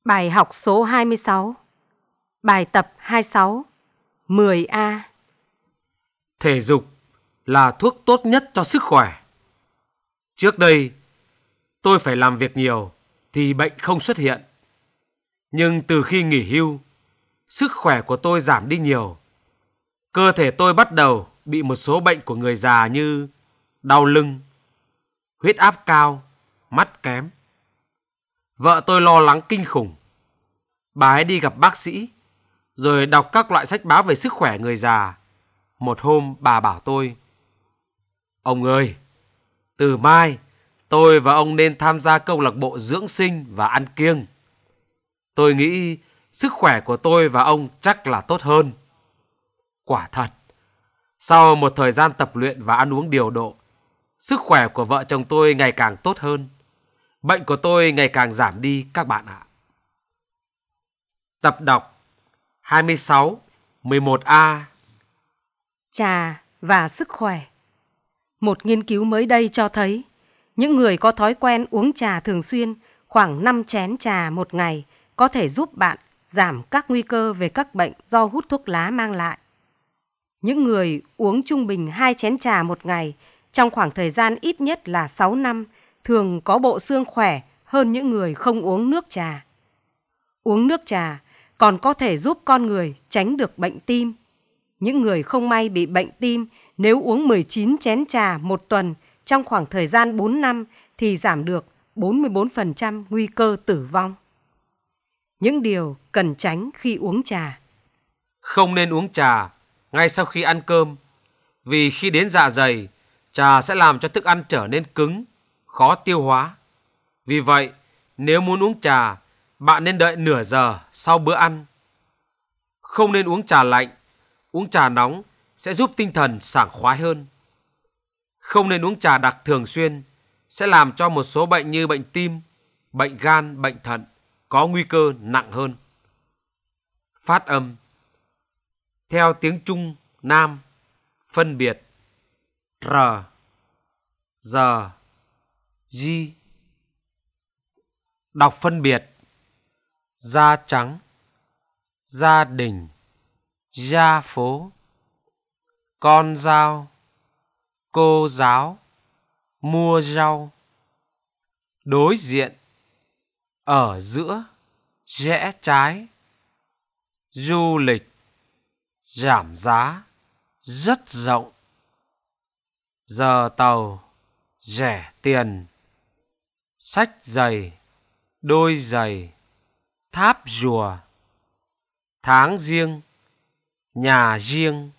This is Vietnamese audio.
Bài học số 26. Bài tập 26. 10A. Thể dục là thuốc tốt nhất cho sức khỏe. Trước đây, tôi phải làm việc nhiều thì bệnh không xuất hiện. Nhưng từ khi nghỉ hưu, sức khỏe của tôi giảm đi nhiều. Cơ thể tôi bắt đầu bị một số bệnh của người già như đau lưng, huyết áp cao, mắt kém. Vợ tôi lo lắng kinh khủng. Bà ấy đi gặp bác sĩ, rồi đọc các loại sách báo về sức khỏe người già. Một hôm bà bảo tôi: "Ông ơi, từ mai tôi và ông nên tham gia câu lạc bộ dưỡng sinh và ăn kiêng. Tôi nghĩ sức khỏe của tôi và ông chắc là tốt hơn." Quả thật, sau một thời gian tập luyện và ăn uống điều độ, sức khỏe của vợ chồng tôi ngày càng tốt hơn. Bệnh của tôi ngày càng giảm đi các bạn ạ. Tập đọc 26, 11A. Trà và sức khỏe. Một nghiên cứu mới đây cho thấy, những người có thói quen uống trà thường xuyên, khoảng 5 chén trà một ngày, có thể giúp bạn giảm các nguy cơ về các bệnh do hút thuốc lá mang lại. Những người uống trung bình 2 chén trà một ngày trong khoảng thời gian ít nhất là 6 năm thường có bộ xương khỏe hơn những người không uống nước trà. Uống nước trà còn có thể giúp con người tránh được bệnh tim. Những người không may bị bệnh tim nếu uống 19 chén trà một tuần trong khoảng thời gian 4 năm thì giảm được 44% nguy cơ tử vong. Những điều cần tránh khi uống trà. Không nên uống trà ngay sau khi ăn cơm, vì khi đến dạ dày, trà sẽ làm cho thức ăn trở nên cứng, khó tiêu hóa. Vì vậy, nếu muốn uống trà, bạn nên đợi nửa giờ sau bữa ăn. Không nên uống trà lạnh, uống trà nóng sẽ giúp tinh thần sảng khoái hơn. Không nên uống trà đặc thường xuyên, sẽ làm cho một số bệnh như bệnh tim, bệnh gan, bệnh thận có nguy cơ nặng hơn. Phát âm theo tiếng Trung Nam, phân biệt R, G, G. Đọc phân biệt: da trắng, gia đình, gia phố, con dao, cô giáo, mua rau, đối diện, ở giữa, rẽ trái, du lịch, giảm giá, rất rộng, giờ tàu, rẻ tiền, sách giày, đôi giày, tháp rùa, tháng riêng, nhà riêng,